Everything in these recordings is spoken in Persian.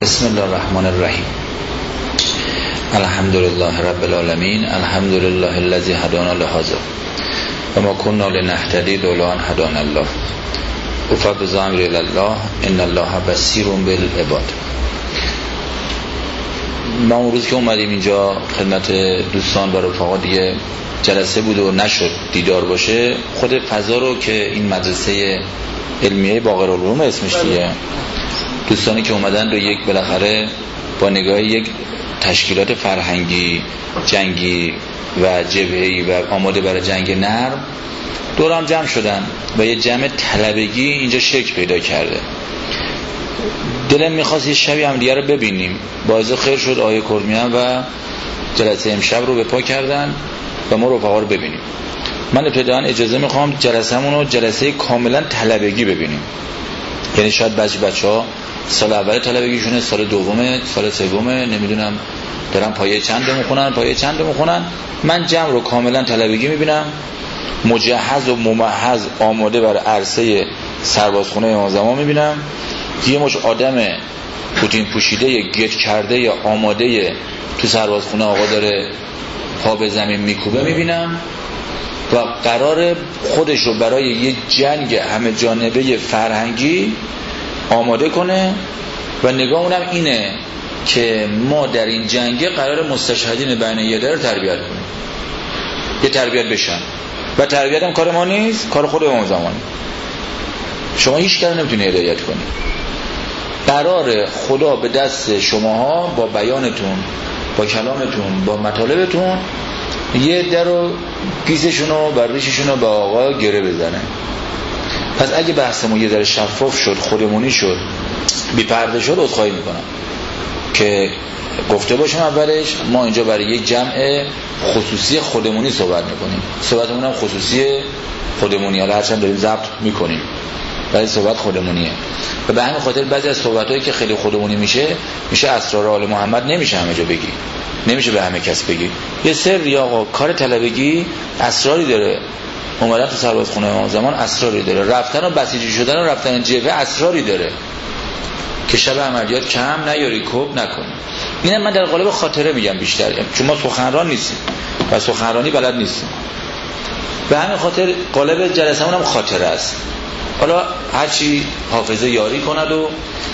بسم الله الرحمن الرحیم. الحمد لله رب العالمین. الحمد لله الذی هدانا لهذا و ما كنا لنهتدی لولا ان هدانا الله. وفوض امری الی الله ان الله بصیر بالعباد. ما اون روز که اومدیم اینجا خدمت دوستان و رفقا دیگه جلسه بود و نشد دیدار باشه. خود فضا رو که این مدرسه علمیه باقرالعلوم اسمش دیگه، دوستانی که اومدن رو یک بالاخره با نگاه یک تشکیلات فرهنگی جنگی و جبهه‌ای و آماده برای جنگ نرم دور هم جمع شدن و یه جمع طلبگی اینجا شکل پیدا کرده. دلم میخواست یه شبی هم دیگه رو ببینیم. باعث خیر شد آیه کرمیان و جلسه امشب رو به پا کردن و ما رفقا رو ببینیم. من ابتداً اجازه میخوام جلسه‌مون رو جلسه کاملا طلبگی ببینیم. یعنی شاید بعضی بچه‌ها سال اول طلبگیشونه، سال دومه، سال سومه، نمیدونم دارن پایه چند میخونن. من جمع رو کاملا طلبگی میبینم، مجهز و ممهز آماده بر عرصه سربازخونه امام زمان میبینم. یه مش آدم پوتین پوشیده گت کرده یا آماده تو سربازخونه آقا داره پا به زمین میکوبه میبینم و قرار خودش رو برای یه جنگ همه جانبه فرهنگی آماده کنه و نگاه اونم اینه که ما در این جنگ قرار مستشهدین بین یده رو تربیت کنیم، یه تربیت بشن و تربیت هم کار ما نیست، کار خود امام زمان. شما هیچ کاری نمیتونی هدایت کنی. قرار خدا به دست شماها با بیانتون، با کلامتون، با مطالبتون یه در و گیزشونو بر ریششونو به آقا گره بزنه. پس اگه بحثمون یه ذره شفاف شد، خودمونی شد، بی پرده شد، عذرخواهی میکنم که گفته باشم اولش ما اینجا برای یک جمع خصوصی خودمونی صحبت میکنیم. صحبتمون هم خصوصی خودمونی، حالا هرچند داریم ضبط میکنیم ولی صحبت خودمونیه و به همین خاطر بعضی از صحبتایی که خیلی خودمونی میشه اسرار آل محمد نمیشه همه جا بگی، نمیشه به همه کس بگی. یه سری آقا کار طلبگی اسراری داره، اومدن تو سربازخونه امام زمان اسراری داره، رفتن و بسیجی شدن و رفتن جبهه اسراری داره که شب عملیات کم نیاری، کوب نکنی. اینم من در قالب خاطره میگم بیشتر، چون ما سخنران نیستیم و سخنرانی بلد نیستیم. به همین خاطر قالب جلسه‌مون هم خاطره است. حالا هرچی حافظه یاری کند و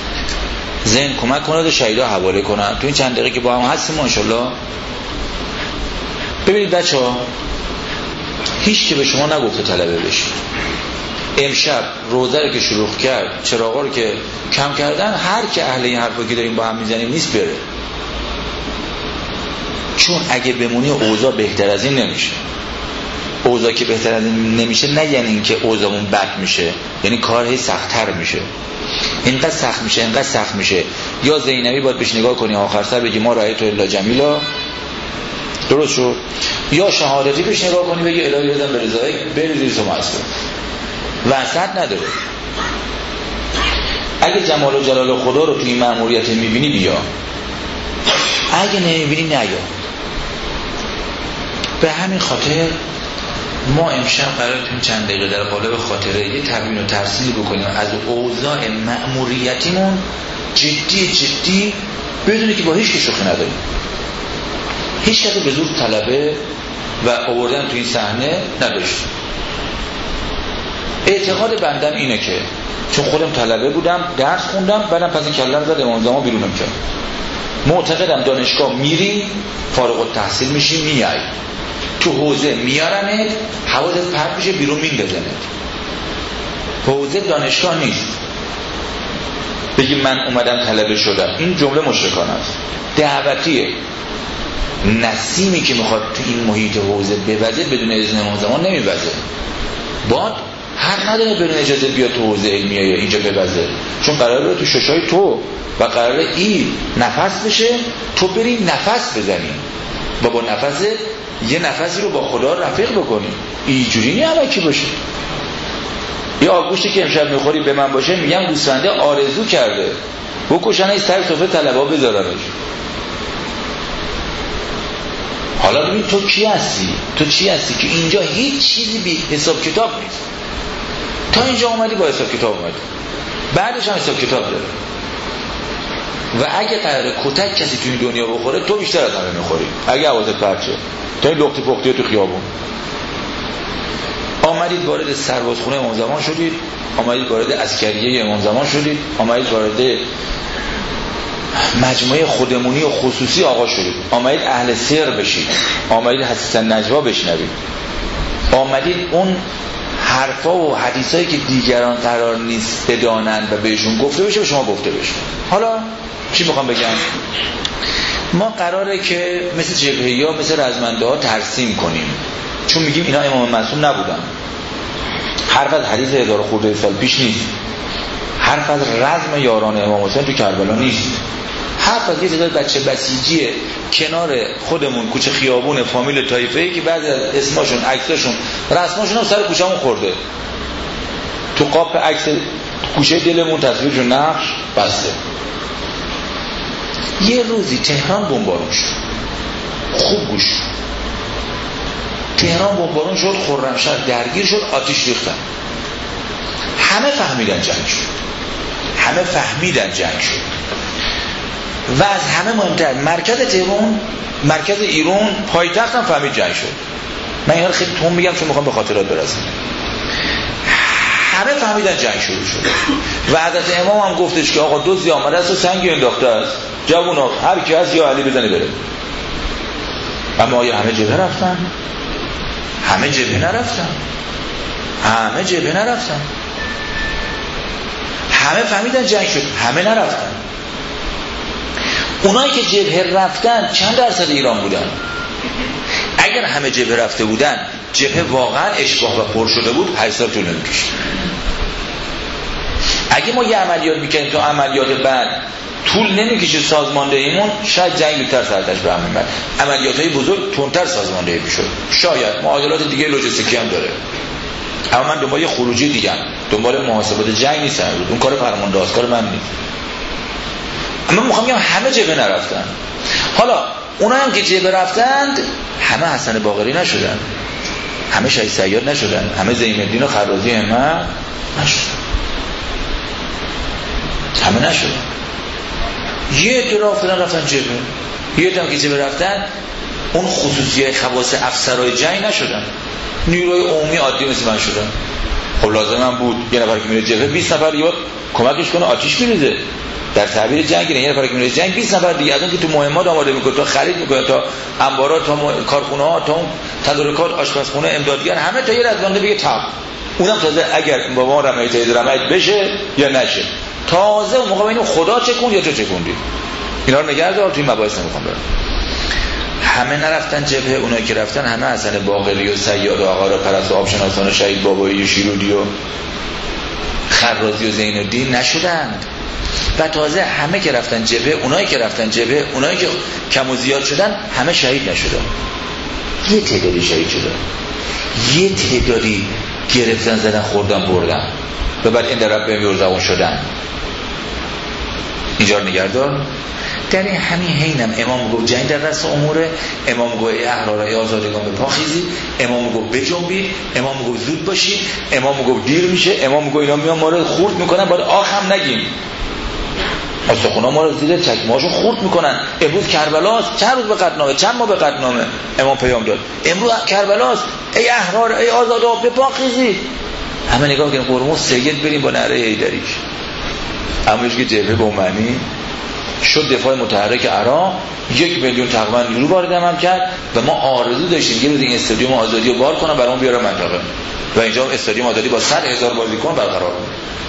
ذهن کمک کند و شهیدا حواله کند. تو این چند دقیقه که با هم هستیم انشالله. ببینید بچه‌ها، هیچ که به شما نگفته طلبه بشید. امشب روزه رو که شروع کرد، چراغا رو که کم کردن، هر که اهل این حرفا که داریم با هم میزنیم نیست بره. چون اگه بمونی اوضاع بهتر از این نمیشه. اوضاع که بهتر از این نمیشه نه یعنی اینکه اوضاعمون بد میشه، یعنی کار هی سخت‌تر میشه. اینقدر سخت میشه یا زینبی باید بهش نگاه کنی آخر سر بگی ما رأیت الا جمیلا، درست شد، یا شهادتی بهش نگاه کنی بگی الهی رضا به رضای بریزی تو معصوم. وسط نداره. اگه جمال و جلال خدا رو توی این مأموریت میبینی بیا، اگه نمیبینی نیا. به همین خاطر ما امشب قرار تو چند دقیقه در قالب خاطره یه تبیین و ترسیم بکنیم از اوضاع مأموریتیمون جدی بدونی که با هیچ کس شوخی نداریم. هیچ کسی به زور طلبه و آوردن تو این صحنه نداشت. اعتقاد بندم اینه که چون خودم طلبه بودم درس خوندم بعدم پس این کلم زد امام زمان بیرونم کرد، معتقدم دانشگاه میری فارغ التحصیل میشی میای تو حوزه میارنت حوازت پرد میشه بیرون میندازنت. حوزه دانشگاه نیست بگی من اومدم طلبه شدم. این جمله مشرکانه است، دعوتیه. نسیمی که میخواد تو این محیط حوزه بوزه بدون اذن امام زمان نمیوزه. باد حق نداره بدون اجازه بیاد تو حوزه علمیه اینجا بوزه، چون قراره تو ششای تو و قراره این نفس بشه، تو بری نفس بزنی و با نفس یه نفسی رو با خدا رفیق بکنی. اینجوری نه همه کی باشه. یه آگوشتی که امشب میخوری به من باشه میگم گوسفنده آرزو کرده بکشنش سر سفره طلبا بذارنش. حالا ببین تو چی هستی که اینجا هیچ چیزی بی حساب کتاب نیست. تا اینجا اومدی با حساب کتاب اومدی، بعدش هم حساب کتاب داره. و اگه قراره کتک کسی تو این دنیا بخوره تو بیشتر از همه میخوری اگه حواست پرچه تا این لختی پختی تو خیابون. آمدید وارد سربازخونه امام زمان شدید، آمدید وارد عسکریه امام زمان شدید، آمدید وارد مجموعه خودمونی و خصوصی آقا شدید، آمدید اهل سر بشید، آمدید حدیث نجوا بشنوید، آمدید اون حرفا و حدیثایی که دیگران قرار نیست بدانند و بهشون گفته بشه به شما گفته بشه. حالا چی میخوام بگم؟ ما قراره که مثل جبهه‌ای ها مثل رزمنده ها ترسیم کنیم، چون میگیم اینا امام معصوم نبودن. حرف از حدیث 1000 خورده سال پیش نیست، حرف از رزم یاران امام حسین تو کربلا نیست، حرف از یه تعداد بچه بسیجیه کنار خودمون کوچه خیابون فامیل طایفه‌ای که بعضی از اسماشون عکساشون رسماشون هم سر کوچه‌مون خورده، تو قاپ عکس کوچه دلمون تصویرشون نقش بسته. یه روزی تهران بمبارون شد، خوب گوش، تهران بمبارون شد، خرمشهر درگیر شد، آتش ریختن، همه فهمیدن جنگ شد، همه فهمیدن جنگ شد و از همه مهمتر مرکز تهران، مرکز ایران، پایتخت هم فهمید جنگ شد. من اینا رو خیلی تون میگم چون میخوام به خاطرات برسم. همه فهمیدن جنگ شروع شد و حضرت امام هم گفتش که آقا دزدی آمده است و سنگی انداخته است، جوونا هر کی هست یا علی بزنه بره. اما آیا همه جبهه رفتن؟ همه جبهه نرفتن، همه جبهه نرفتن، همه فهمیدن جنگ شد، همه نرفتن. اونایی که جبهه رفتن چند درصد ایران بودن؟ اگر همه جبهه رفته بودن، جبهه واقعا اشباح و پر شده بود، 8 سال طول نمی‌کشید. اگه ما یه عملیات میکنیم تو عملیات بعد طول نمی‌کشه سازماندهیمون، شاید جنگ بیشتر سرتش به هم میاد. عملیات‌های بزرگ تندتر سازماندهی میشد. شاید معادلات دیگه لوجستیکی هم داره. اما من دنبال خروجی دیگه، دنبال محاسبات جنگ نیستم. اون کار فرماندهاست، کار من نیست. اما میخوام بگم همه جبهه نرفتن. حالا اونایی هم که جبهه رفتند همه حسن باقری نشدن، همه شهید صیاد نشدن، همه زین الدین و خرازی همه نشدن، همه نشدن. یه عده رفتن جبهه، یه عده هم که جبهه رفتن اون خصوصیای خواص افسرهای جنگ نشدن، نیروی عمومی عادی مثل من شدن. خب لازم هم بود یه نفر که میره جبهه 20 نفر یاد کمکش کنه آتش میریزه. در تعبیر جنگ یه نفر که میره جنگ 20 نفر دیگه از اون که تو مهمات آماده میکنه، تا خرید میکنه، تا انبارات، تا کارخونه ها، تا اون تدارکات، آشپزخونه، امدادگر، همه تا یه رزمنده بگه تام. اونم تازه اگر با ما رمایت بشه یا نشه، تازه اون موقع اینو خدا چکون یا تو چکوندی. اینا رو نگه دار، توی مباحث نمیخوام برم. همه نرفتن جبهه. اونایی که رفتن همه حسن باقری و صیاد و آقا پرست و آبشناسان و شهید بابایی و شیرودی و خرازی و زین الدین نشدند. و تازه همه که رفتن جبهه، اونایی که رفتن جبهه، اونایی که کم و زیاد شدن، همه شهید نشدن. یه تعدادی شهید شدن، یه تعدادی گرفتن زدن خوردن بردن و بعد این در رب بیرزقون شدن. اینجا رو نگردار. در همین حینم امام گفت جنگ در رأس اموره، امام گفت احرار آزادگان به پا خیزید، امام گفت بجنبید، امام گفت زود باشید، امام گفت دیر میشه، امام گفت اینا میان ما رو خورد میکنن، باید آخم نگیم، استخونا ما رو زیر چکمه‌هاشون خورد میکنن. امروز کربلاست، چند روز به قطعنامه، چند ماه به قطعنامه امام پیام داد، امروز کربلاست، ای احرار ای آزادا به پا خیزید. همه نگاه کنیم قرمز سید بریم با نعره حیدریش. اما که جبهه به معنی شد دفاع متحرک عراق 1 میلیون تقریبا نیرو وارد هم کرد و ما آرزو داشتیم یه روز این استادیوم آزادی رو بار کنم برام بیاره منطقه و اینجا استادیوم آزادی با 100,000 بازیکن برقرار بود.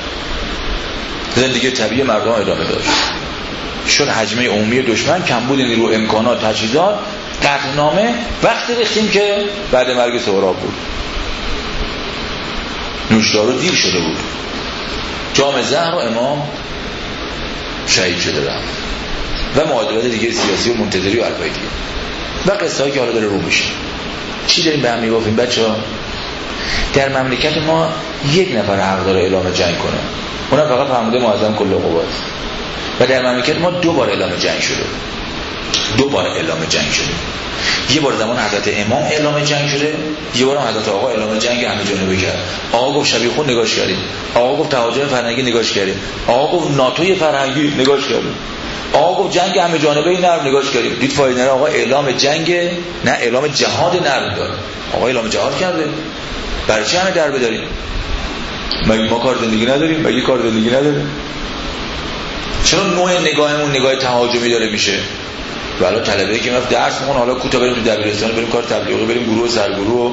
زندگی طبیعی مردم ادامه داشت. شد حجمه عمومی دشمن، کمبود نیرو، امکانات، تجهیزات، قطعنامه وقتی ریختیم که بعد مرگ سهراب بود. نوشدارو دیر شده بود. جام زهر و امام شهید شده رفت و معادلات دیگه سیاسی و منتظری و البایی دیگه و قصه هایی که حالا داره رو میشه. چی داریم به هم میگفتیم بچه ها؟ در مملکت ما 1 نفر حق داره اعلام جنگ کنه، اونم فقط فرمانده معظم کل قوات. و در مملکت ما 2 بار اعلام جنگ شده، 2 بار اعلام جنگ شده. یه بار زمان حضرت امام اعلام جنگ شده، یه بار حضرت آقا اعلام جنگ همه جانبه کرد. آقا گفت شبیخون نگاش کردیم، آقا گفت تهاجم فرهنگی نگاش کردیم، آقا گفت ناتوی فرهنگی نگاش کردیم. آقا گفت جنگ همه جانبه این نرم نگاش کردیم، دید فایده نداره. آقا اعلام جنگ نه اعلام جهاد نرم داره. آقا اعلام جهاد کرده، برای چی همه در بداریم؟ مگه ما کار زندگی نداریم؟ مگه کار زندگی نداریم؟ چرا نوع نگاهمون نگاه تهاجمی داره میشه؟ والا طلبه‌ای که میرفت درس میخونه حالا کوتا بریم تو دبیرستان، بریم کار تبلیغی، بریم گروه سرگروه.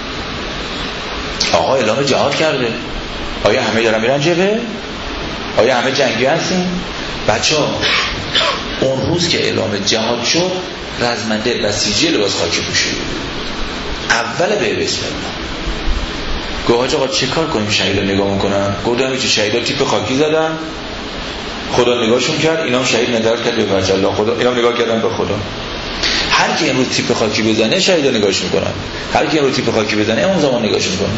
آقا اعلام جهاد کرده. آیا همه دارن میرن جبهه؟ آیا همه جنگی هستیم؟ بچه‌ها اون روز که اعلام جهاد شد رزمنده بسیجی لباس خاکی پوشید. اول به بسم الله گفت آقا چه کار کنیم شهیدا نگاه میکنن؟ گفتم چه شهیدا تیپ خاکی زدن، خدا نگاهشون کرد، اینا هم شهید ندارد کرد به وجه الله، خدا اینا هم نگاه کردن به خدا. هر کی امروز تیپ خاکی بزنه شهیدا نگاهش میکنن، هر کی امروز تیپ خاکی بزنه اون زمان نگاهش میکنن.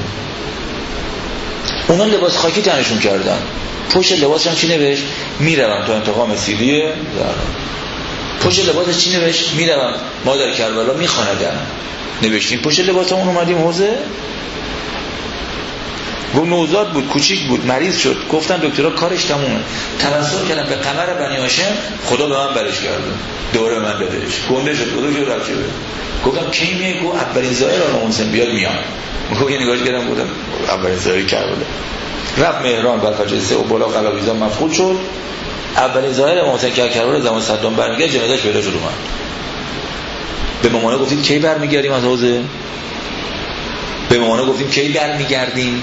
اونا لباس خاکی تنشون کردن، پشت لباسش هم چی نوشت؟ میروم تا انتقام سیدی زهرا. پشت لباسش چی نوشت؟ میروم مادر کربلا میخواندم. نوشتیم پشت لباسمون اومدیم حوزه. گفت نوزاد بود، کوچیک بود، مریض شد، گفتن دکترها کارش تمومه، توسل کردم به قمر بنی هاشم، خدا به من برش کرد، دوره من دادش، گنده شد، خدا جو رفت شده. گفتم کی میگه؟ گفت اولین ظاهر آقا محسن بیاد میام. گفت یه نگاهش کردم، گفتم اولین ظاهر کربلا. رفت مهران بعد فاجعه و بالا قلاویزا مفقود شد. اولین ظاهر محسن کربلا زمان صدام برمیگرد، جنازه‌اش پیدا شد اومد. به مامانه گفتیم کی برمیگردیم از حوزه؟ به مامانه گفتیم کی برمیگردیم؟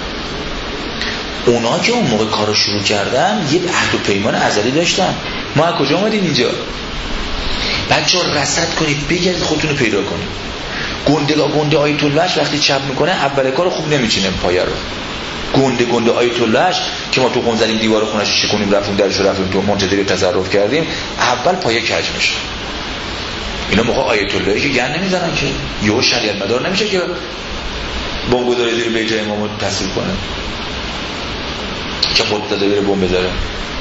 اونا که اون موقع کارو شروع کردن یه عهد و پیمان ازلی داشتن. ما از کجا اومدیم اینجا؟ بچه‌ها رصد کنید، بگردید خودتون رو پیدا کنید. گنده آیت اللهش وقتی چپ میکنه اول کار خوب نمیچینه پایه رو. گنده آیت اللهش که ما تو خون زدیم دیوار خونش رو شکونیم رفتیم درش رفتیم تو منتظر تصرف کردیم، اول پایه کج میشه. اینا موقع آیت اللهی که گند نمیزنن که یهو شریعت مدار نمیشه که بمب بذاره زیر بیت امامو تصویر کنه که خود داده بره بمب بذاره.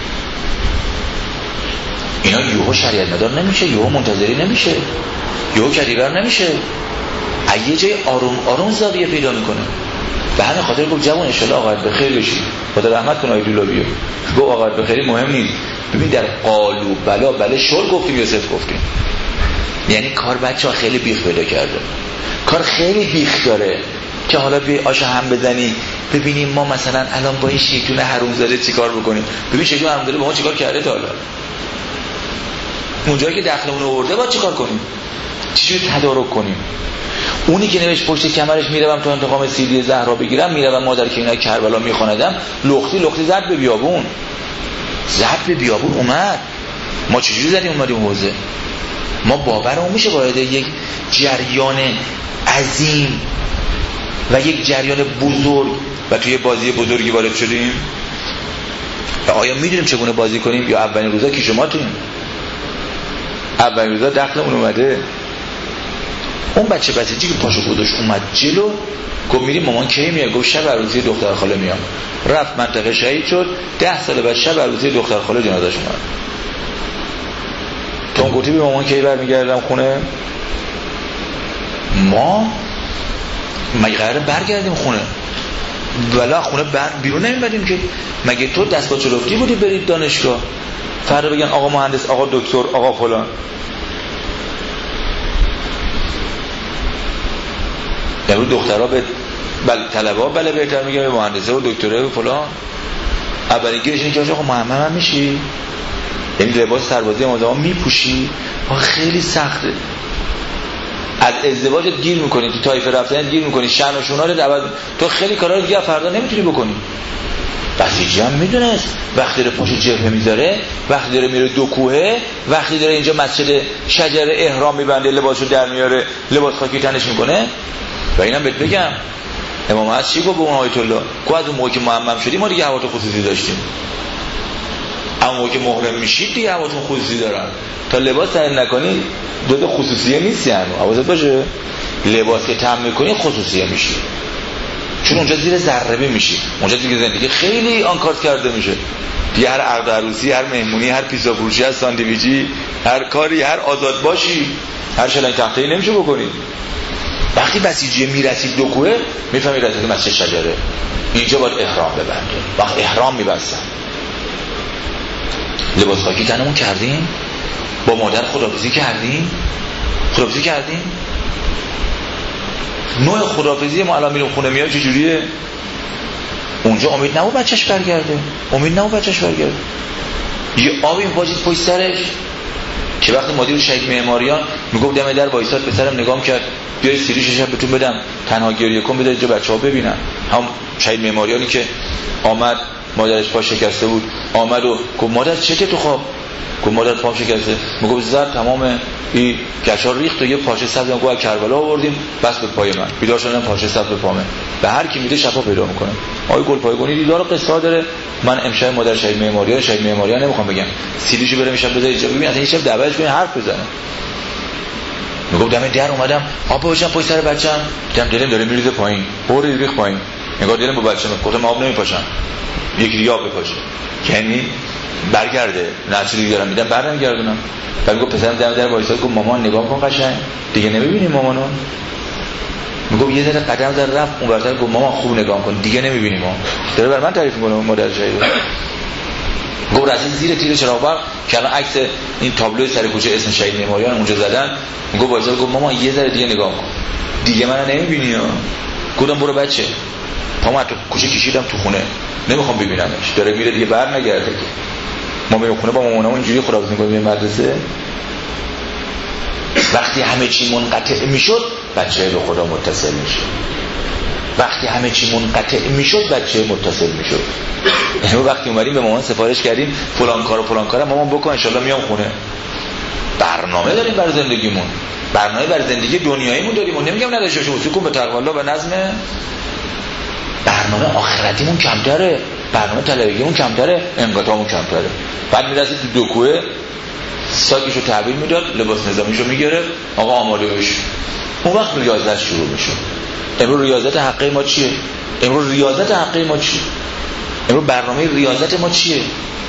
اینا یهو شریعت مدار نمیشه، یهو منتظری نمیشه، یهو کدیور نمیشه. یه جای آروم زاویه پیدا میکنه. به همین خاطر گفت جوان ان شاء الله آقایت بخیر بشی، خدا رحمت کنه آیت الله بیو. گفت آقایت بخیری مهم نیست. ببین در قالو بلا بله شور گفتیم یوسف گفتیم. یعنی کار بچه‌ها خیلی بیخ پیدا کرده. کار خیلی بیخ داره که حالا به آش هم بزنی ببینیم ما مثلا الان با این شیطون حرومزاده چیکار بکنیم. ببین شیطون حرومزاده با ما چیکار کرده تا حالا. اونجایی که دخلمون آورده با چیکار کنیم؟ چجوری تدارک کنیم؟ اونی که نوشت پشت کمرش میروم تا انتقام سیدی زهرا بگیرم، میروم مادر که اینا کربلا میخواندم، لختی زد به بیابون. زد به بیابون اومد. ما چجوری زدیم اومدیم حوزه؟ ما باورمون میشه وارد یک جریان عظیم و یک جریان بزرگ و توی بازی بزرگی وارد شدیم؟ آیا میدونیم چگونه بازی کنیم؟ یا اولین روزا که شما تویم؟ اولین روزا دخلمون اومده. اون بچه بسیجی که پاشو گذاشت اومد جلو، گفت میریم مامان کی میاد؟ گفت شب عروسی دختر خاله میام. رفت منطقه شهید شد. 10 سال بعد شب عروسی دختر خاله جنازه‌اش اومد. تو گفتی به مامان کی برمیگردم خونه؟ ما مگه قراره برگردیم خونه؟ ولی خونه بیرون نمیبریم که. مگه تو دستگاه چلفتی بودی برید دانشگاه فردا بگن آقا مهندس، آقا دکتر، آقا فلان؟ امروز دخترها به طلبه‌ها بله بهتر میگن به مهندسه و دکتره و فلان. اولین گیرش اینه که آقا محمد هم میشی؟ یعنی لباس سربازی ما زمان میپوشی؟ خیلی سخته. از ازدواجت گیر میکنی، تو طایفه رفتنت گیر میکنی، شأن و شونات عوض، تو خیلی کارا دیگه فردا نمیتونی بکنی. بسیجی هم میدونست وقتی داره پاشو جبهه میذاره، وقتی داره میره دو کوهه، وقتی داره اینجا مسجد شجره احرام میبنده، لباسو در میاره، لباس خاکی تنش میکنه. و اینم بهت بگم امام هست چی گفت به اون آیت الله؟ گفت از اون موقع که معمم شدیم ما دیگه حوات خصوصی داشتیم. اما موقع که محرم میشید دیگه حواتون خصوصی دارن. تا لباس تن نکنی جزء خصوصیه نیستی. حواست باشه لباس که تن میکنی خصوصیه میشی، چون اونجا زیر ذره میشی. اونجا دیگه زندگی خیلی آنکارت کرده میشه دیگه. هر عقد عروسی، هر مهمونی، هر پیزا فروشی، هر ساندویچی، هر کاری، هر آزاد باشی، هر شلنگ تخته‌ای نمیشه بکنی. وقتی بسیجی میرسید دو کوه میفهمی رسید مسجد شجره، اینجا باید احرام ببنده. وقت احرام میبستن لباس خاکی تنمون کردیم، با مادر خداحافظی کردیم. نوع خداحافظی ما الان میریم خونه میاد چجوریه؟ اونجا امید نبود بچهش برگرده، یه آبی می‌پاشید پشت سرش که وقتی مدیر شهید معماریان میگفت دم در وایساد پسرم نگام کرد بیای سیریشش بهتون بدم تنها گریه کن بده اینجا بچه‌ها ببینن. هم شهید معماریانی که آمد مادرش پا شکسته بود، آمد و گفت مادر چته تو خواب؟ گفت مادر پام شکسته. میگفت زد تمام این گچا ریخت و یه پارچه سبز هم گفت کربلا آوردیم بس به پای من، بیدار شدم پارچه سبز به پامه. به هر کی میده شفا پیدا میکنه. آقای گلپایگانی دیدار قصه داره. من امشب مادر شهید معماریان نمیخوام بگم سیلیشو برم امشب بذار اینجا ببین اصلا این شب دعوتش کنین حرف بزنه. میگفت دم در اومدم آب بپاشم پشت سر بچه‌م، دیدم دلم داره میریزه پایین، ریخ پایین. نگاه دلم با بچه‌م گفتم آب نمیپاشم، یکی دیگه آب بپاشه یعنی برگرده. نچه دیگه دارم میدم برنمیگردونم. بعد گفت پسرم دم در وایساد گفت مامان نگاه کن قشنگ دیگه نمیبینی مامانو. میگم یه ذره قدم زد رفت اون ورتر گفت مامان خوب نگاه کن دیگه نمیبینی ما. داره بر من تعریف میکنه مادر شهید. گفت رسید زیر تیر چراغ برق که الان عکس این تابلو سر کوچه اسم شهید معماریان اونجا زدن. میگم وایساد گفت مامان یه ذره دیگه نگاه کن دیگه منو نمیبینی ها. گفتم برو بچه پامو تو کوچه کشیدم تو خونه نمیخوام ببینمش، داره میره دیگه برنگرده. ما میریم خونه با مامانمون اینجوری خداحافظی می‌کنیم به مدرسه. وقتی همه چی منقطع میشد بچه به خدا متصل میشد. یعنی وقتی اومدیم به مامان سفارش کردیم فلان کارو مامان بکن ان شاءالله میام خونه. برنامه داریم برای زندگیمون، برنامه برای زندگی دنیاییمون داریم. نمیگم نداشته باشیم، سکون به تقوا الله و نظم. برنامه آخرتیمون کمتره، برنامه طلبگیمون کمتره، انقطاعمون کمتره. بعد میرسید تو دکوه ساکشو تحویل میداد، لباس نظامیشو میگرفت، آقا آماده بش. اون وقت ریاضت شروع میشه. امروز ریاضت حقه ما چیه؟ امروز برنامه ریاضت ما چیه؟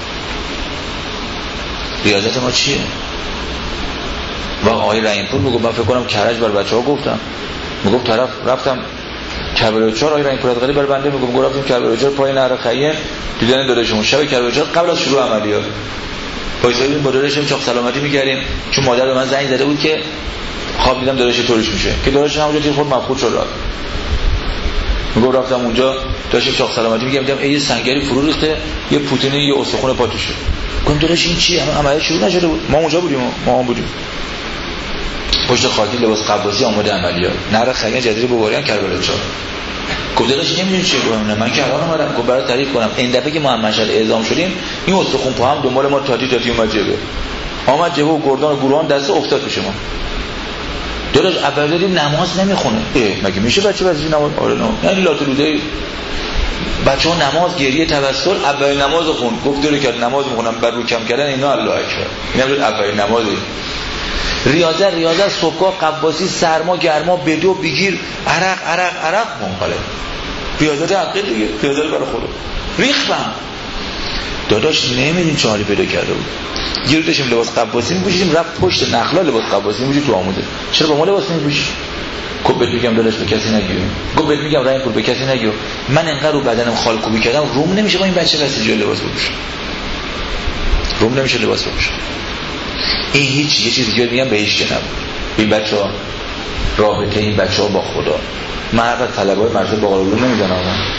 و آقای رحیم‌پور میگفت من فکر کنم کرج بر بچه‌ها گفتم، میگفت طرف رفتم کربلای 4 آقای رحیم‌پور از غریب بر بنده میگم رفتیم کربلای 4 پای نهر خیام دیدن داداشمون شب کربلای 4 قبل از شروع عملیات وایسادیم با داداشم چاق سلامتی می‌کردیم چون مادر به من زنگ زده بود که خواب دیدم داداش طوریش میشه که داداش همونجا تیر خورد مفقود شد. میگم رفتم اونجا داشتیم چاق سلامتی می‌کردم ای سنگری فرو ریخته یه پوتینی یه استخوان پاتوشه. گفتم داداش این چیه؟ هنوز عملیات شروع نشده بود. ما اونجا بودیم، ما هم بودیم. پشت خاکی لباس قباسی آماده عملیات نهر خیام جزیره بوبریان کربلای 4. گفت داداش نمیدونی چیه؟ گفتم نه من که الان اومدم. گفت برات تعریف کنم این دفعه که ما هم مشهد اعزام شدیم این استخوان پا هم دنبال ما تاتی اومد جبه و گردان و گروهان دست افتاد پیش ما. داداش اول دیدیم نماز نمیخونه. مگه میشه بچه نماز؟ آره نه یعنی لاتولوده بچه‌ها نماز گریه توسل اول نماز خون. گفت داره که نماز میخونم بر رو کم کردن اینا الله اکبر. اینا اول نمازی. ریاضت صبحگاه قباسی سرما گرما بدو بگیر عرق منقلب. ریاضت عقل دیگه، ریاضت برای خدا. ریختم. داداش نمیدین چه حالی پیدا کرده بود. یه رو داشتیم لباس قباسی می‌پوشیدیم رفت پشت نخلا لباس قباسی می‌پوشید تو آموزه. چرا با ما لباس نمی‌پوشی؟ گفت بهت میگم داداش به کسی نگیو. گفت بهت میگم رحیم پور به کسی نگیو. من انقدر رو بدنم خالکوبی کردم روم نمیشه با این بچه واسه جای لباس بپوشم. روم نمیشه لباس بپوشم. این هیچ یه چیز دیگه میگم بهش نبود. این بچه‌ها رابطه این بچه‌ها با خدا. من هر وقت طلبه‌های مرز باقر علوم نمیدونم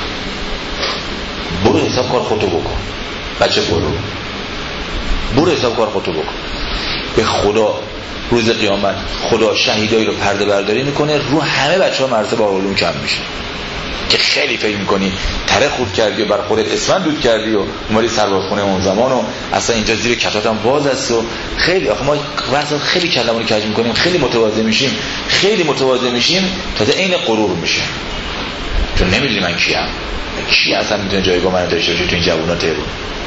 برو حساب کار خودتو بکن. بچه برو حساب کار خودتو بکن. به خدا روز قیامت خدا شهیدایی رو پرده برداری میکنه رو همه بچه‌ها مرز باقر علوم کم میشه. که خیلی فکر میکنی تره خود کردی و بر خودت اسفند دود کردی و اومدی سربازخونه اون زمان و اصلا اینجا زیر کتاتم باز است و خیلی آخه ما وقتی خیلی کلمونو کج میکنیم خیلی متواضع میشیم تازه عین غرور میشه چون نمیدونی من کیم کی اصلا میتونه جایگاه منو داشته باشه تو این جوونات رو.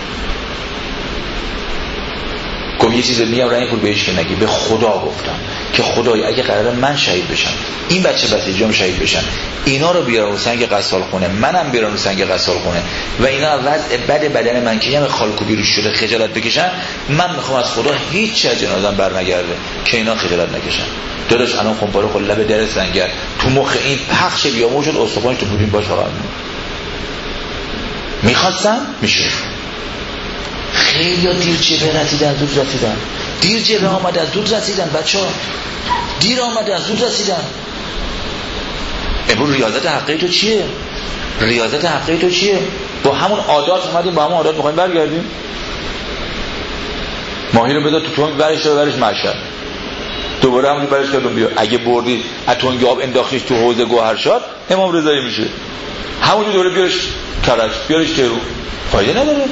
گفتم یه چیزی میگم رحیم پور بهش که نگی به خدا گفتم که خدای اگه قراره من شهید بشم این بچه بسیجام شهید بشن اینا رو بیارن رو سنگ غسال خونه منم بیارن رو سنگ غسال خونه و اینا وضع بد بدن من که یه خالکوبی رو شده خجالت بکشن من میخوام از خدا هیچ از جنازم برنگرده که اینا خجالت نکشن. داداش الان خونپاره خود لب در سنگر تو مخ این پخش بیامو شد استخوانش تو بودین باش فقط میخواستم میشه خیلی ها دیر جبه رسیدن زود رسیدن، دیر جبه آمدن زود رسیدن. بچه ها دیر آمدن زود رسیدن. امروز ریاضت حقیقی تو چیه؟ ریاضت حقیقی تو چیه؟ با همون عادات اومدیم، با همون عادات میخوایم برگردیم. ماهی رو بذار تو تنگ برش مشهد، دوباره همونی برش کردم بیا. اگه بردی اتونگی آب انداختیش تو حوض گوهرشاد امام رضایی میشه. همونی دوره بیارش کرج، بیارش تهران، فایده نداره.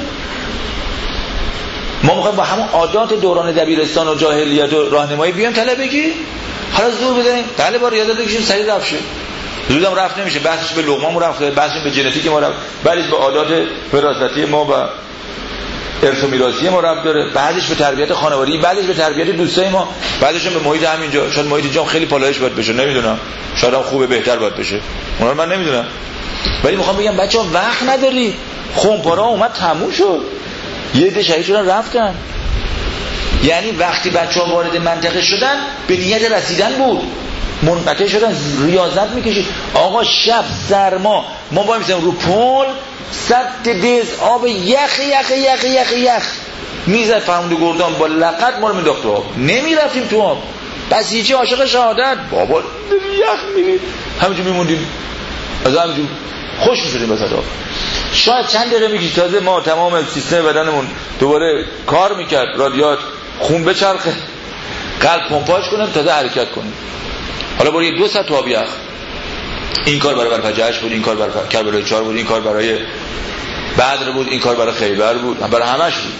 ما میخوایم با همون عادات دوران دبیرستان و جاهلیت و راهنمایی بیام طلبگی. حالا زور بزنیم بله با ریاضت بکشیم سریع رفت شه. زودم رفت نمیشه. بحثش به لقمه‌مون رفت، بحثش به ژنتیک ما رفت، بعدش به عادات وراثتی ما و ارث و میراثی ما رفت داره، بعدش به تربیت خانوادگی، بعدش به تربیت دوستای ما، بعدش به محیط همینجا. شاید محیط اینجا خیلی پالایش باید بشه، نمیدونم، شاید هم خوبه بهتر باید بشه، اونا من نمیدونم. ولی میخوام بگم بچه‌ها وقت نداری. خمپارا اومد تموم شد، یه عده شهید شدن رفتن. یعنی وقتی بچه‌ها وارد منطقه شدن به نیت رسیدن بود، منقطع شدن، ریاضت میکشید. آقا شب سرما ما با میسیم رو پل، صد دز آب یخ یخ یخ یخ یخ میزد فرمود گردان با لقد ما رو مینداخت آب، نمیرفتیم تو آب. بسیجی عاشق شهادت بابا یخ میرید، همینجور میموندیم، از همینجور خوش میشدیم بسد آب. شاید چند دقیقه میکشید تازه ما تمام سیستم بدنمون دوباره کار میکرد، رادیات خون بچرخه، قلب پمپاژ کنه، تازه حرکت کنه. حالا برای 2 ساعت آب یخ. این کار برای برفجهش بود، این کار برای کربلای 4 بود، این کار برای بدر بود، این کار برای خیبر بود، برای همش بود.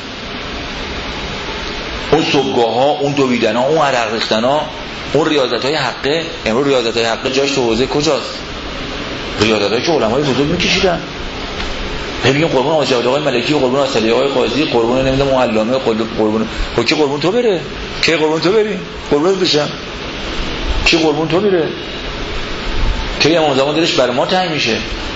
اون صبحگاه ها، اون دویدن ها، اون عرق ریختن ها، اون ریاضت های حقه. امروز ریاضت های حقه جاش تو حوزه کجاست؟ ریاضت هایی که علمای بزرگ میکشیدن. میگم قربون آقای جواد آقای ملکی، قربون اصلی آقای قاضی، قربون نمیدونم اون علامه، قربون کی قربون تو بره؟ کی قربون تو بری؟ قربون بشم. کی قربون تو میره؟ کی امام زمان دلش برای ما تنگ میشه.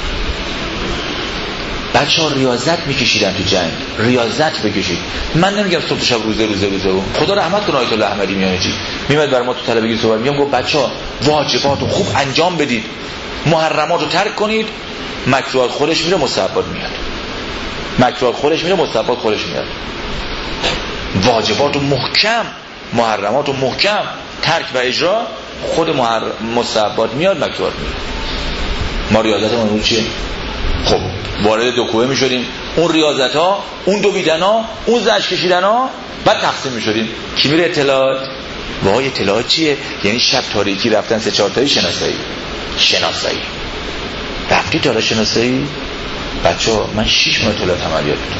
بچه‌ها ریاضت میکشیدن تو جنگ، ریاضت بکشید. من نمیگم صبح شب روزه خدا رحمت کنه آیت الله احمدی میانجی میاد برای ما تو طلبگی صحبت میگم گفت بچه‌ها واجبات رو خوب انجام بدید، محرمات رو ترک کنید، مکروهات خودش میره، مستحبات میاد. مکروهات خودش میره، مستحبات خودش میاد. واجبات رو محکم، محرمات رو محکم ترک و اجرا، خود مستحبات میاد، مکروهات میاد. ما ریاضتمون رو چیه؟ خب وارد دکوه میشدیم، اون ریاضت ها، اون دویدن ها، اون زج کشیدن ها، بعد تقسیم میشدیم. کی میره اطلاعات؟ وای اطلاعات چیه؟ یعنی شب تاریکی رفتن 3-4 تایی شناسایی. رفتی تا شناسایی؟ بچه‌ها من 6 ماه اطلاعات عملیات بودم.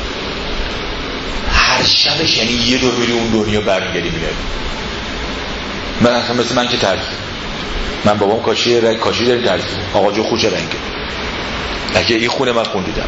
هر شبش یعنی یه دور میری اون دنیا برمیگردی میاد. من اصلا مثل من که ترک، من بابام کاشی داریم ترک، آقا جو خوچه رنگه، اگه این خونه من خوندیدم.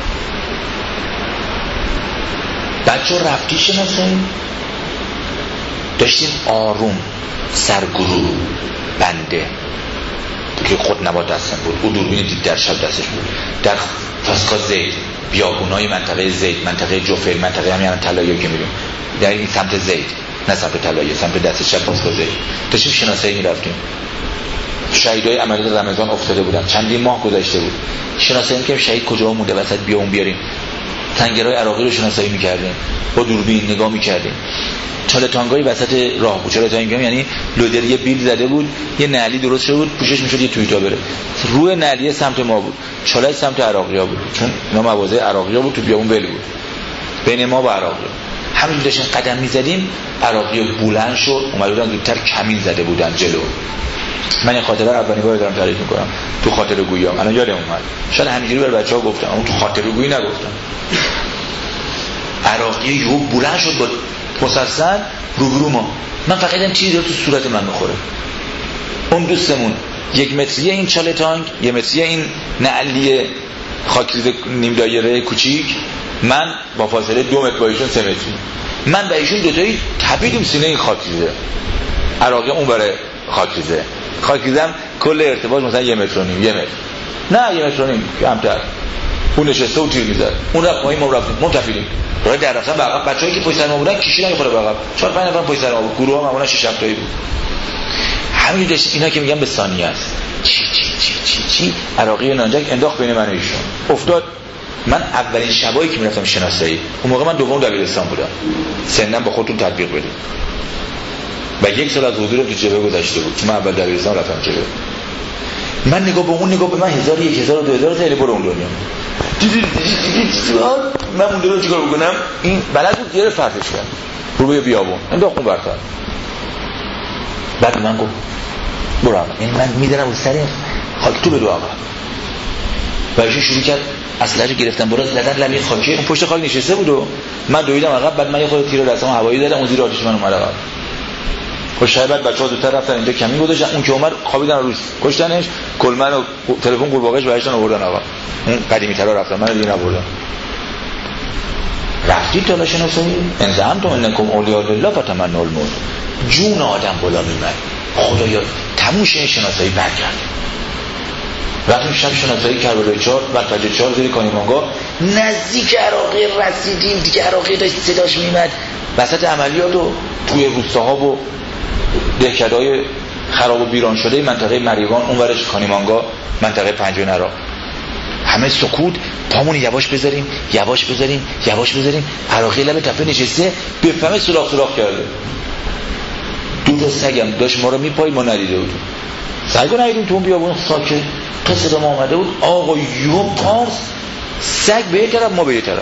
بچه رفتی شناسایی؟ داشتیم آروم سرگروه بنده که خود نبات دستم بود، او دوربین دید در شب دستش بود، در فاسکا زید، بیابونای منطقه زید، منطقه جوفیل، منطقه همین طلایه که میریم در این سمت زید، نه سمت طلایه، سمت دست شب فاسکا زید داشتیم شناسایی میرفتیم. شهیدای عملیات رمضان افتاده بودن، چندین ماه گذشته بود، شناسایی می‌کردیم شهید کجا مونده، وسط بیا اون بیاریم. تنگرهای عراقی رو شناسایی می‌کردیم، با دوربین نگاه می‌کردیم. چاله تانگای وسط راه بود، چاله تانگ یعنی لودر یه بیل زده بود، یه نعلی درست شده بود، پوشش می‌شد یه توییتا بره. روی نعلی سمت ما بود، چاله سمت عراقی‌ها بود، چون اینا مواضع عراقی‌ها بود، تو بیابون ول بود بین ما و عراقی‌ها. همین داشتیم قدم می‌زدیم، عراقی‌ها بلند شد، اومدن زودتر کمین زده بودن جلو. من این خاطره اولین بار دارم تعریف میکنم تو خاطره گوییام، الان یادم اومد، شاید همینجوری برای بچه‌ها گفتم اما تو خاطره گویی نگفتم. عراقی یهو بلند شد با مسلسل روبرو ما، من فقط دیدم چیزی تو صورت من میخوره. اون دوستمون 1 متری این چاله تانک، 1 متری این نعلی خاکریزه نیم دایره کوچیک، من با فاصله 2 متر با ایشون 3 متری، من با ایشون دوتایی تپیدیم سینه این خاکریزه. عراقی اون برای خاکریزم کل ارتباط مثلا 1 متر و نیم، 1 متر نه 1 متر و نیم کمتر. اون نشسته و تیر میزد، اون رفت پایین، ما رفتیم، ما تپیدیم راه در رفتن بقیه بچه‌ای که پشت سر ما بودن کشیدن میخوره بقیه 4-5 نفر پشت سر ما بود، گروه ها معمولا 6-7 تایی بود. همین داشت اینا که میگن به ثانیه است. چی عراقی نانجک انداخت بین من و ایشون، افتاد من اولین شبایی که میرفتم شناسایی، اون موقع من دوم دبیرستان بودم، سنم با خودتون تطبیق بدید، و 1 سال از حضور تو جبهه گذشته بود، من اول دبیرستان رفتم جبهه. من نگاه به اون نگاه به من 1000 1000 2000 تا برو اون دنیا. من اون دنیا چیکار بکنم؟ این بلد بود یه فرضش کرد رو به بیابون انداخت اون برتر. بعد من گفت برو آقا، این من میدارم رو سر خاک تو بدو آقا. و ایشون شروع کرد اسلحه گرفتن برات زدن لبه خاکی، اون پشت خاک نشسته بود و من دویدم عقب. بعد من یه خورده تیر دستم هوایی دادم، اون زیر آتش من اومد عقب. خوشحال بعد بچه‌ها زودتر رفتن اینجا کمی گذاشتن، اون که اومد خوابیدن روش کشتنش. کلمن و تلفن قورباغه‌اش بهشون آوردن آقا. اون قدیمی‌ترا رفتن، من دیگه نبردم. رفتید تا شناسایی انزعمتم انکم اولیاء الله فتمنوا الموت. جون آدم بالا میمد. خدایا تموم شناسایی برگرد. رفتیم شب شناسایی کربلای 4 بعد فجر 4 زیر کانیمانگا نزدیک عراقی رسیدیم دیگه. عراقی داشت صداش میمد وسط عملیات و توی روستاها و دهکده‌های خراب و ویران شده منطقه مریوان، اونورش کانیمانگا، منطقه پنجم عراق. همه سکوت، پامون یواش بذاریم یواش بذاریم یواش بذاریم. عراقی لب تپه نشسته بفهمه سوراخ سوراخ کرده. 2 سگم داشت ما رو میپایید، ما ندیده بودیم. سگو ندیدیم تو اون بیابون ساکت تا صدا ما آمده بود آقا یو پارس سگ به یه طرف ما به یه طرف.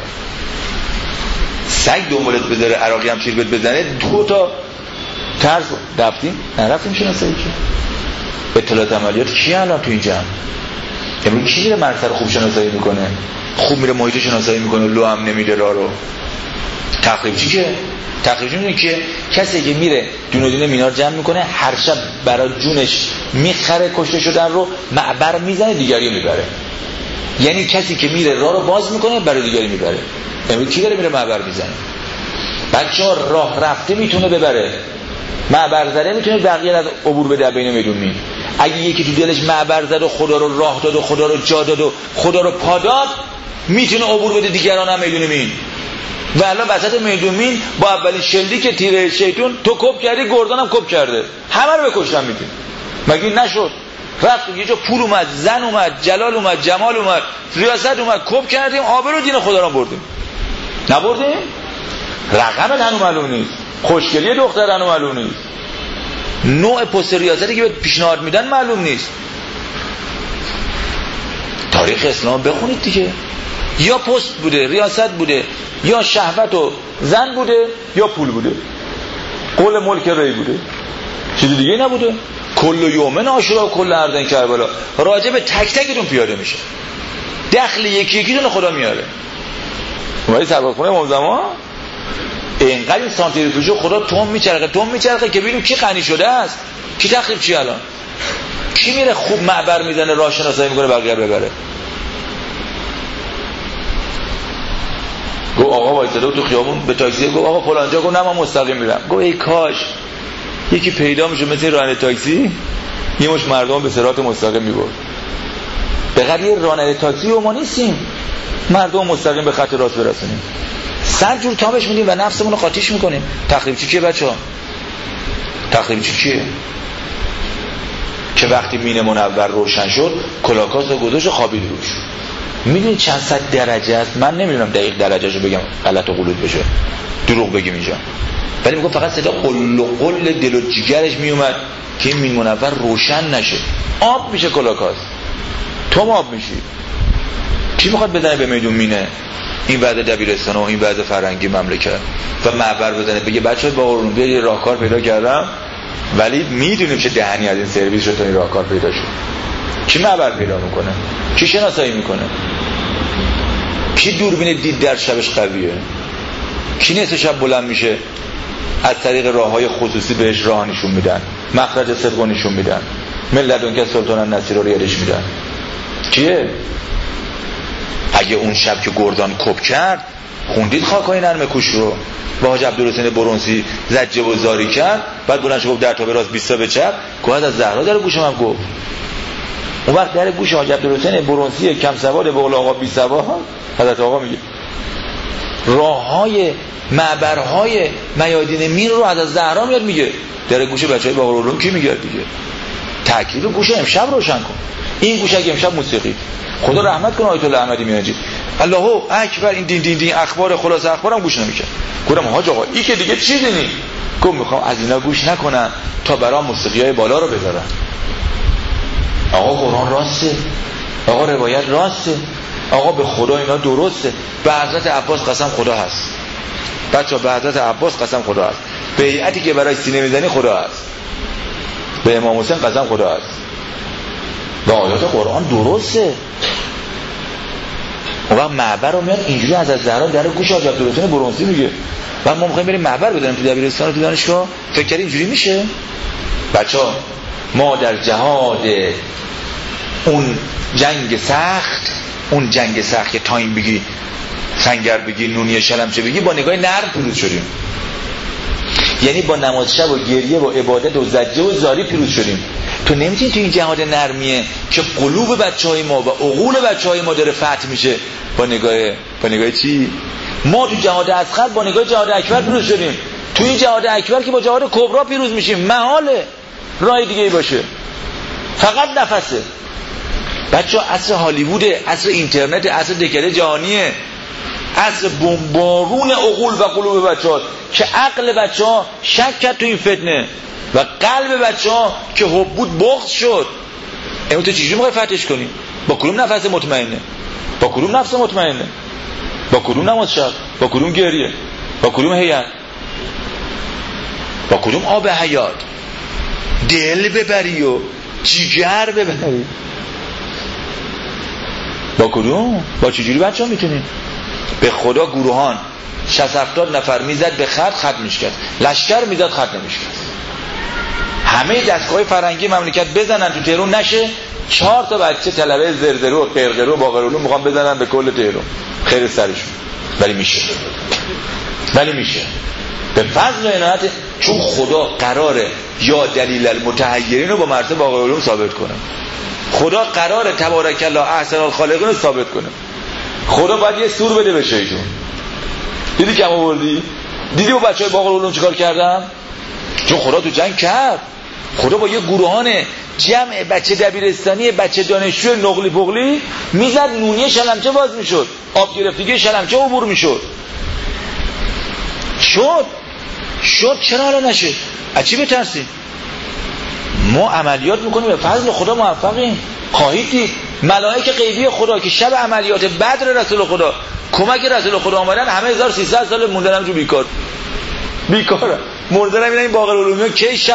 سگ دنبالت بذاره عراقی هم تیر بزنه 2 تا ترس. نرفتیم شناسایی که اطلاعات عملیات کیه الان تو این جمع؟ امروز کی میره مرسر خوب شناسایی میکنه، خوب میره محیط شناسایی میکنه، لو هم نمیده راه رو. تقریب چی که تقریبا میدونی که کسی که میره دونه دونه مینار جمع میکنه هر شب برای جونش میخره کشته شدن رو معبر میزنه دیگری میبره. یعنی کسی که میره راه رو باز میکنه برای دیگری میبره. امروز کی داره میره معبر میزنه؟ بچه‌ها راه رفته میتونه ببره، معبر زده میتونه بقیه از عبور بده بین میدون می. اگه یکی تو دلش معبر زد و خدا رو راه داد و خدا رو جا داد و خدا رو پا داد میتونه عبور بده دیگران هم میدون می. و الان وسط میدون مین با اولین شلیک که تیر شیطون تو کپ کردی، گردان هم کپ کرده، همه رو بکشتن میدی. مگه نشد؟ رفت یه جا پول اومد، زن اومد، جلال اومد، جمال اومد، ریاست اومد، کپ کردیم، آبرو دین خدا رو بردیم. نبردیم؟ رقم هنوز معلوم نیست، خوشگلی دختر هنوز معلوم نیست، نوع پست ریاستی که به پیشنهاد میدن معلوم نیست. تاریخ اسلام بخونید دیگه. یا پست بوده، ریاست بوده، یا شهوت و زن بوده، یا پول بوده، قول ملک ری بوده، چیز دیگه نبوده. کل یومن عاشورا و کل اردن کربلا راجع به تک تکتون پیاده میشه، دخل یکی یکیتون خدا میاره. اومدی سربازخونه امام زمان اینقدر این سانتریفیوژو خدا توم میچرخه که ببینیم کی غنی شده است، کی تخریب چی. الان کی میره خوب معبر میزنه، راه شناسایی میکنه بقیه ببره. گو آقا وایساده تو خیابون به تاکسی، گو آقا فلان جا، گو نه من مستقیم میرم. گو ای کاش یکی پیدا میشه مثل راننده تاکسی یه مش مردم به صراط مستقیم میبرد. به قضیه راننده تاکسی ما نیستیم، مردم مستقیم به خط راست برسونیم. 100 جور تابش میدیم و نفسمون رو قاطیش میکنیم. تخریب چی کیه بچه‌ها؟ تخریب چی کیه؟ که وقتی مین منور روشن شد کلاکاسو گذاشت و خوابید روش. میدونی چند صد درجه است؟ من نمیدونم دقیق درجهشو بگم غلط و غلط بشه، دروغ بگیم اینجا، ولی میگم فقط صدا قل و قل دل و جیگرش میومد که این مین منور روشن نشه. آب میشه کلاکاس، تو آب میشی. کی میخواد بزنه به میدون مینه؟ این وضع دبیرستان و این وضع فرنگی مملکت و معبر بزنه بگه بچه‌ها با قرون بیا یه راهکار پیدا کردم، ولی میدونیم چه دهنی از این سرویس شد تا این راهکار پیدا شد. کی معبر پیدا میکنه؟ کی شناسایی میکنه؟ کی دوربین دید در شبش قویه؟ کی نصف شب بلند میشه از طریق راههای خصوصی بهش راه نشون میدن، مخرج صدق نشون میدن، ملت که سلطان النصیر رو یادش میدن؟ کیه؟ اگه اون شب که گردان کپ کرد خوندید خاکای نرم کوش رو با حاج عبدالحسین برونسی زجه و زاری کرد، بعد بلند شد گفت 10 تا به راست 20 تا به چپ، گفت از زهرا در گوشم هم گفت. اون وقت در گوش حاج عبدالحسین برونسی کم سواد به قول آقا بی سواد حضرت آقا میگه راههای معبرهای میادین مین رو از زهرا میاد میگه، در گوش بچهای باقر علوم کی میگه دیگه؟ تکلیف گوش امشب روشن کن. این گوش اگه امشب موسیقی، خدا رحمت کنه آیت الله احمدی میانجی، الله اکبر، این دین اخبار خلاص اخبارم گوش نمیکرد. گفتم حاج آقا این که دیگه چی دینی؟ گفت میخوام از اینا گوش نکنم تا برام موسیقیای بالا رو بذارن. آقا قرآن راسته، آقا روایت راسته، آقا به خدا اینا درسته. به حضرت عباس قسم خدا هست بچه، به حضرت عباس قسم خدا هست. بیعتی که برای سینه میزنی خدا هست. به امام حسین قسم خدا هست. به آیات قرآن درسته. اون وقت معبر رو میاد اینجوری از زهرا در گوش حاج عبدالحسین برونسی میگه و ما میخوایم بریم معبر بدونیم تو دبیرستان و تو دانشگاه. فکر کردی اینجوری میشه؟ بچه‌ها ما در جهاد اون جنگ سخت که تایم بگی، سنگر بگی، نونی شلمچه بگی، با نگاه نرم پیروز شدیم. یعنی با نماز شب و گریه و عبادت و زجه و زاری پیروز شدیم. تو نمیتونی تو این جهاد نرمیه که قلوب بچهای ما و عقول بچهای ما داره فتح میشه با نگاه چی؟ ما تو جهاد اصغر با نگاه جهاد اکبر پیروز شدیم. تو این جهاد اکبر که با جهاد کبرا پیروز میشیم. محاله راه دیگه ای باشه، فقط نفسه. بچه عصر هالیووده، عصر اینترنت، عصر دکده جهانیه، عصر بمبارون عقول و قلوب بچه ها که عقل بچه ها شک کرد تو این فتنه و قلب بچه ها که حب بود بغض شد. امروز تو چجوری میخوای فتحش کنی؟ با کدوم نفس مطمئنه؟ با کدوم نفس مطمئنه؟ با کدوم نماز شب؟ با کدوم گریه؟ با کدوم هیئت؟ با کدوم آب حیات؟ دل ببری و جیگر ببری. با کدوم؟ با چجوری بچه ها میتونیم؟ به خدا گروهان 60-70 نفر میزد به خط میشکرد، لشکر میزد خط نمیشکرد. همه دستگاه فرنگی مملکت بزنن تو تهران نشه، 4 تا بچه طلبه زرزرو و قرقرو و باقرالعلوم میخوان بزنن به کل تهران، خیر سرشون. ولی میشه به فضل و عنایت، چون خدا قراره یا دلیل المتحیرین رو با مرتبه باقرالعلوم ثابت کنه. خدا قراره تبارک الله احسن الخالقین رو ثابت کنه. خدا باید یه سور بده به شیطون. دیدی کم آوردی؟ دیدی با بچهای باقرالعلوم چیکار کردن؟ چون خدا تو جنگ کرد. خدا با یه گروهان جمع بچه دبیرستانی، بچه دانشجو نقلی پغلی میزد، نونی شلمچه باز میشد، آب گرفتگی شلمچه عبور میشد. شد چرا حالا نشه؟ از چی بترسیم؟ ما عملیات میکنیم، به فضل خدا موفقیم. خواهید دید ملائکه غیبی خدا که شب عملیات بدر رسول خدا کمک رسول خدا آمدن، همه 1300 سال موندن همجور بیکار موندن. این باقرالعلومی کی شب